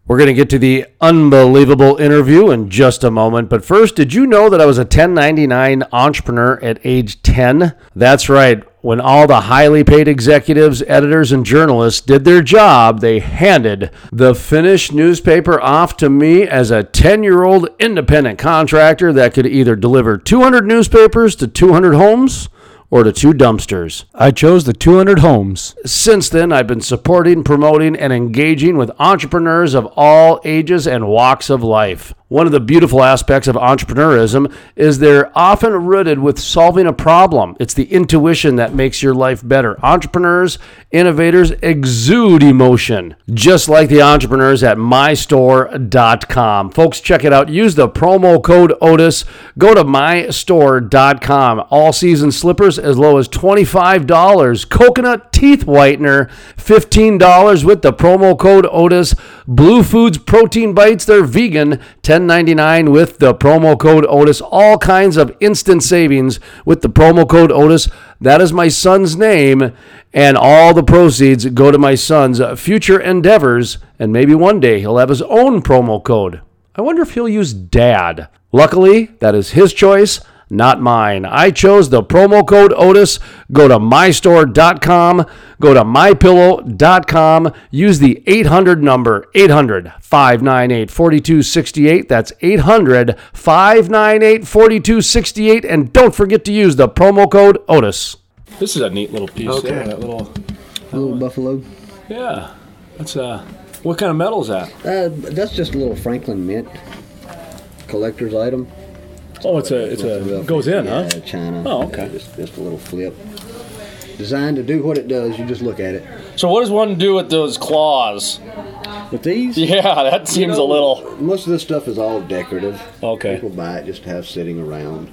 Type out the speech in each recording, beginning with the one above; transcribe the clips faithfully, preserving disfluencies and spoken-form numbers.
We're going to get to the unbelievable interview in just a moment. But first, did you know that I was a ten ninety-nine entrepreneur at age ten? That's right. When all the highly paid executives, editors, and journalists did their job, they handed the Finnish newspaper off to me as a ten-year-old independent contractor that could either deliver two hundred newspapers to two hundred homes or to two dumpsters. I chose the two hundred homes. Since then, I've been supporting, promoting, and engaging with entrepreneurs of all ages and walks of life. One of the beautiful aspects of entrepreneurism is they're often rooted with solving a problem. It's the intuition that makes your life better. Entrepreneurs, innovators exude emotion, just like the entrepreneurs at my store dot com. Folks, check it out. Use the promo code Otis. Go to my store dot com. All season slippers as low as twenty-five dollars. Coconut teeth whitener, fifteen dollars with the promo code Otis. Blue Foods protein bites, they're vegan, ten ninety-nine with the promo code Otis. All kinds of instant savings with the promo code Otis. That is my son's name, and all the proceeds go to my son's future endeavors, and maybe one day he'll have his own promo code. I wonder if he'll use Dad. Luckily, that is his choice, not mine. I chose the promo code Otis. Go to my store dot com. Go to my pillow dot com. Use the eight hundred number, eight hundred, five nine eight, four two six eight. That's eight hundred, five nine eight, four two six eight. And don't forget to use the promo code Otis. This is a neat little piece Okay. there. That little, A little buffalo. yeah. That's uh, what kind of metal is that? Uh, that's just a little Franklin Mint collector's item. Oh, it's a, it's a, real- goes in, yeah, huh? China. Oh, okay. Yeah, just, just a little flip. Designed to do what it does. You just look at it. So what does one do with those claws? With these, Yeah, that seems you know, a little. Most of this stuff is all decorative. Okay. People buy it just to have sitting around.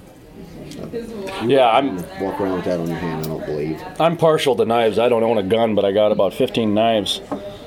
Yeah, I'm Walk around with that on your hand, I don't believe. I'm partial to knives. I don't own a gun, but I got about fifteen knives.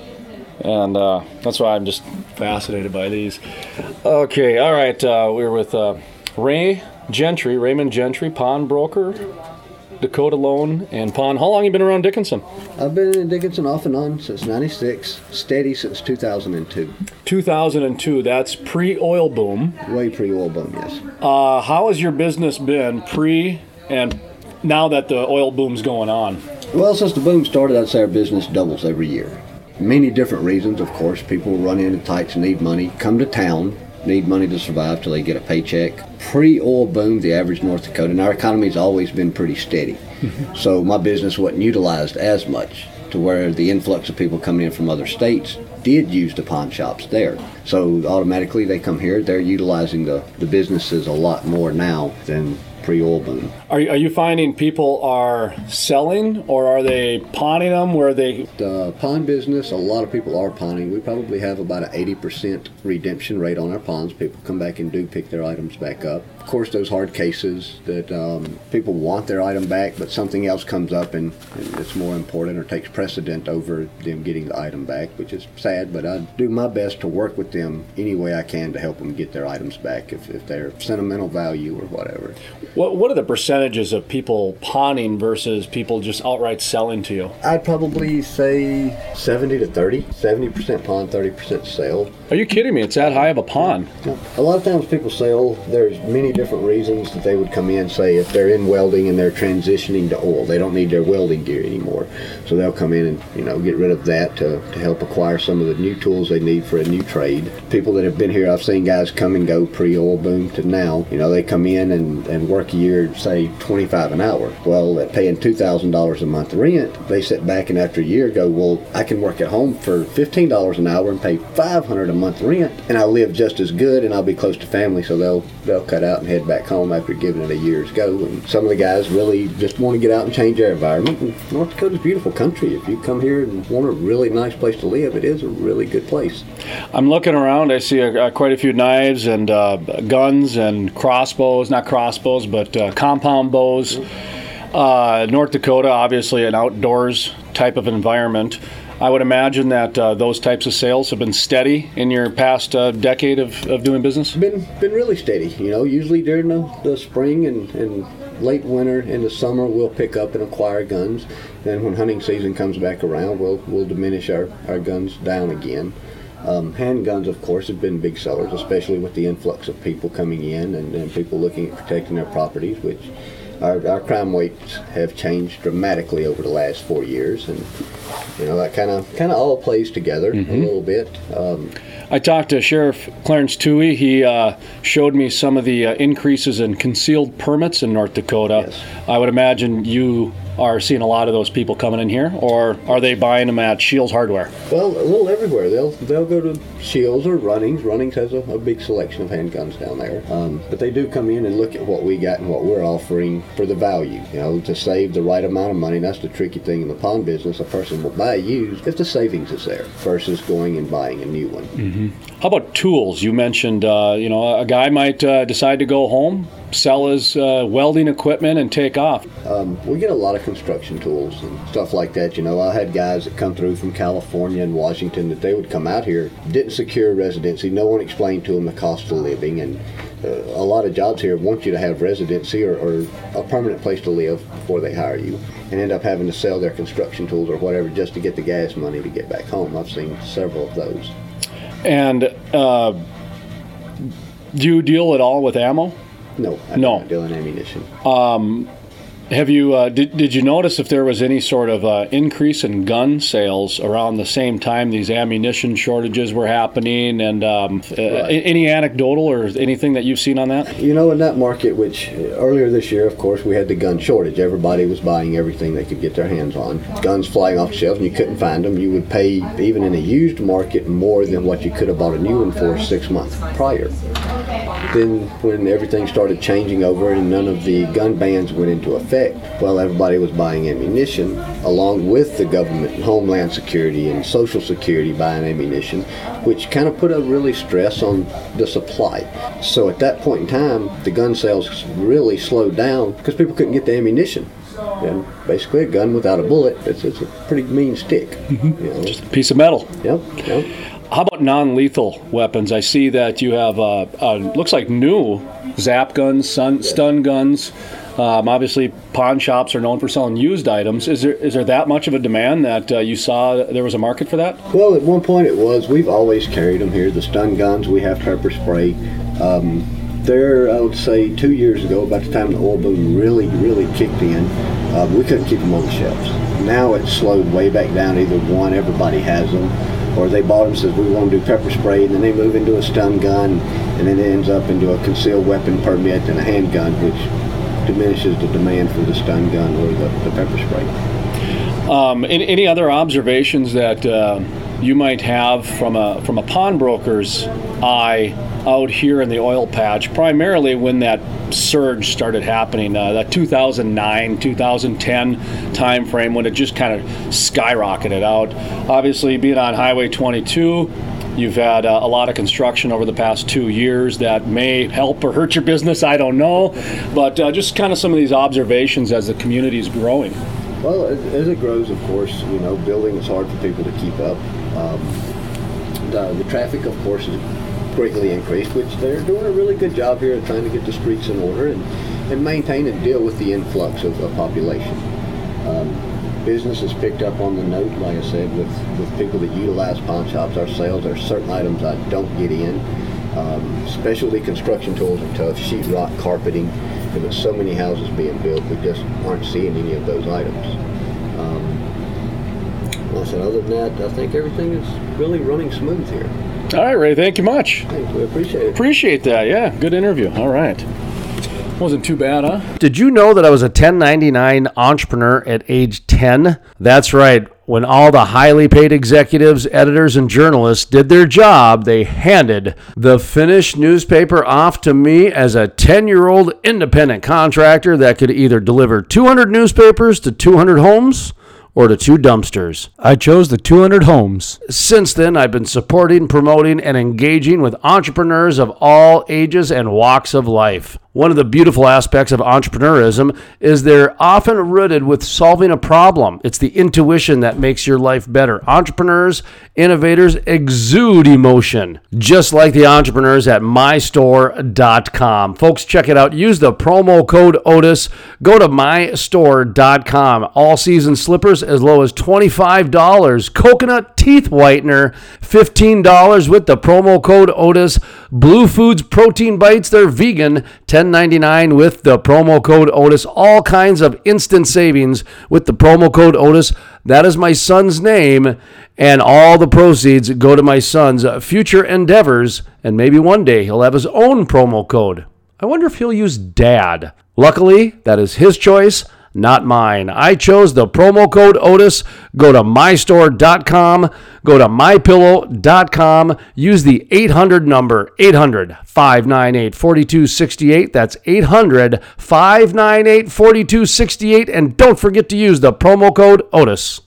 And uh, that's why I'm just fascinated by these. Okay, all right. Uh, we're with uh, Ray Gentry, Raymond Gentry, pawnbroker, Dakota Loan, and pawn. How long have you been around Dickinson? I've been in Dickinson off and on since ninety-six, steady since two thousand two. two thousand two. That's pre-oil boom. Way pre-oil boom, yes. Uh, how has your business been pre and now that the oil boom's going on? Well, since the boom started, I'd say our business doubles every year. Many different reasons, of course. People run into tights and need money, come to town, need money to survive till they get a paycheck. Pre-oil boom, the average North Dakota, and our economy's always been pretty steady. So my business wasn't utilized as much to where the influx of people coming in from other states did use the pawn shops there. So automatically they come here, they're utilizing the, the businesses a lot more now than pre-oil boom. Are, are you finding people are selling or are they pawning them where they... The pawn business, a lot of people are pawning. We probably have about an eighty percent redemption rate on our pawns. People come back and do pick their items back up. Of course, those hard cases that um, people want their item back, but something else comes up and, and it's more important or takes precedent over them getting the item back, which is sad, but I do my best to work with them any way I can to help them get their items back if, if they're sentimental value or whatever. What, what are the percentages of people pawning versus people just outright selling to you? I'd probably say seventy to thirty. seventy percent pawn, thirty percent sale. Are you kidding me? It's that high of a pawn. A lot of times people sell, there's many different reasons that they would come in, say if they're in welding and they're transitioning to oil, they don't need their welding gear anymore. So they'll come in and, you know, get rid of that to, to help acquire some of the new tools they need for a new trade. People that have been here, I've seen guys come and go pre-oil boom to now. You know, they come in and, and work a year, say twenty-five an hour. Well, at paying two thousand dollars a month rent, they sit back and after a year go, well, I can work at home for fifteen dollars an hour and pay five hundred dollars a month rent, and I'll live just as good and I'll be close to family, so they'll they'll cut out and head back home after giving it a year's go. And some of the guys really just want to get out and change their environment. And North Dakota's a beautiful country. If you come here and want a really nice place to live, it is a really good place. I'm looking around. I see a, a, quite a few knives and uh, guns and crossbows, not crossbows, but uh, compound bows. Uh, North Dakota, obviously an outdoors type of environment. I would imagine that uh, those types of sales have been steady in your past uh, decade of, of doing business? Been been really steady. You know, usually during the, the spring and, and late winter and the summer, we'll pick up and acquire guns. Then when hunting season comes back around, we'll we'll diminish our, our guns down again. Um, handguns, of course, have been big sellers, especially with the influx of people coming in and, and people looking at protecting their properties, which our, our crime rates have changed dramatically over the last four years. And, you know, that kind of kind of all plays together mm-hmm. a little bit. Um, I talked to Sheriff Clarence Toohey. He uh, showed me some of the uh, increases in concealed permits in North Dakota. Yes. I would imagine you are seeing a lot of those people coming in here, or are they buying them at Shields Hardware? Well, a little everywhere. They'll they'll go to Shields or Runnings. Runnings has a, a big selection of handguns down there. Um, but they do come in and look at what we got and what we're offering for the value, you know, to save the right amount of money. And that's the tricky thing in the pawn business. A person will buy used if the savings is there versus going and buying a new one. Mm-hmm. How about tools? You mentioned, uh, you know, a guy might uh, decide to go home, sell his uh, welding equipment, and take off. Um, we get a lot of construction tools and stuff like that. You know, I had guys that come through from California and Washington that they would come out here, didn't secure residency. No one explained to them the cost of living, and uh, a lot of jobs here want you to have residency or, or a permanent place to live before they hire you, and end up having to sell their construction tools or whatever just to get the gas money to get back home. I've seen several of those. And uh, do you deal at all with ammo? No, I no. don't deal in ammunition. Um, have you uh, did did you notice if there was any sort of uh, increase in gun sales around the same time these ammunition shortages were happening? And um, uh, Right. any anecdotal or anything that you've seen on that? You know, in that market, which earlier this year, of course, we had the gun shortage. Everybody was buying everything they could get their hands on. Guns flying off the shelves, and you couldn't find them. You would pay, even in a used market, more than what you could have bought a new one for six months prior. Then when everything started changing over and none of the gun bans went into effect, well, everybody was buying ammunition along with the government and Homeland Security and Social Security buying ammunition, which kind of put a really stress on the supply. So at that point in time, the gun sales really slowed down because people couldn't get the ammunition. And basically a gun without a bullet, it's, it's a pretty mean stick. Mm-hmm. You know? Just a piece of metal. Yep, yep. How about non-lethal weapons? I see that you have, uh, uh, looks like new zap guns, stun, stun guns. Um, obviously, pawn shops are known for selling used items. Is there is there that much of a demand that uh, you saw there was a market for that? Well, at one point it was. We've always carried them here. The stun guns, we have pepper spray. Um, there, I would say, two years ago, about the time the oil boom really, really kicked in, uh, we couldn't keep them on the shelves. Now it's slowed way back down. Either one, everybody has them, or they bought them, says we want to do pepper spray, and then they move into a stun gun, and then it ends up into a concealed weapon permit and a handgun, which diminishes the demand for the stun gun or the, the pepper spray. Um, any, any other observations that uh, you might have from a from a pawnbroker's eye out here in the oil patch, primarily when that surge started happening, uh, that two thousand nine, two thousand ten time frame when it just kind of skyrocketed out? Obviously, being on Highway twenty-two, you've had uh, a lot of construction over the past two years that may help or hurt your business, I don't know. But uh, just kind of some of these observations as the community is growing. Well, as, as it grows, of course, you know, building is hard for people to keep up. Um, the, the traffic, of course, is greatly increased, which they're doing a really good job here of trying to get the streets in order and, and maintain and deal with the influx of, of population. Um, business has picked up on the note, like I said, with, with people that utilize pawn shops. Our sales, there are certain items I don't get in. Um, specialty construction tools are tough, sheetrock, carpeting. And with so many houses being built, we just aren't seeing any of those items. Um, well, I said, other than that, I think everything is really running smooth here. All right, Ray, thank you much. Thanks, we appreciate it. Appreciate that, yeah. Good interview. All right. Wasn't too bad, huh? Did you know that I was a ten ninety-nine entrepreneur at age ten? That's right. When all the highly paid executives, editors, and journalists did their job, they handed the finished newspaper off to me as a ten-year-old independent contractor that could either deliver two hundred newspapers to two hundred homes or to two dumpsters. I chose the two hundred homes. Since then, I've been supporting, promoting, and engaging with entrepreneurs of all ages and walks of life. One of the beautiful aspects of entrepreneurism is they're often rooted with solving a problem. It's the intuition that makes your life better. Entrepreneurs, innovators exude emotion, just like the entrepreneurs at my store dot com. Folks, check it out. Use the promo code Otis. Go to my store dot com. All season slippers as low as twenty-five dollars. Coconut teeth whitener, fifteen dollars with the promo code Otis. Blue Foods protein bites, they're vegan, ten ninety-nine with the promo code Otis. All kinds of instant savings with the promo code Otis. That is my son's name, and all the proceeds go to my son's future endeavors, and maybe one day he'll have his own promo code. I wonder if he'll use Dad. Luckily, that is his choice, not mine. I chose the promo code Otis. Go to my store dot com, go to my pillow dot com, use the eight hundred number, eight hundred, five nine eight, four two six eight. That's eight hundred, five nine eight, four two six eight, and don't forget to use the promo code Otis.